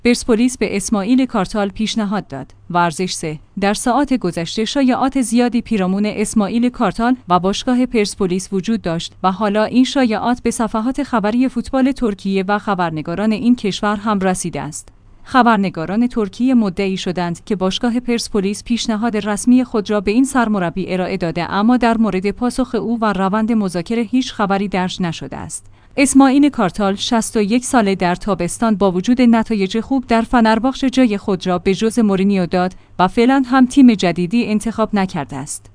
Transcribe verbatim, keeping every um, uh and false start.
پرسپولیس به اسماعیل کارتال پیشنهاد داد. ورزش سه. در ساعات گذشته شایعات زیادی پیرامون اسماعیل کارتال و باشگاه پرسپولیس وجود داشت و حالا این شایعات به صفحات خبری فوتبال ترکیه و خبرنگاران این کشور هم رسیده است. خبرنگاران ترکیه مدعی شدند که باشگاه پرسپولیس پیشنهاد رسمی خود را به این سرمربی ارائه داده، اما در مورد پاسخ او و روند مذاکره هیچ خبری درج نشده است. اسماعیل کارتال شصت و یک ساله در تابستان با وجود نتایج خوب در فنرباغچه جای خود را به ژوزه مورینیو داد و فعلا هم تیم جدیدی انتخاب نکرده است.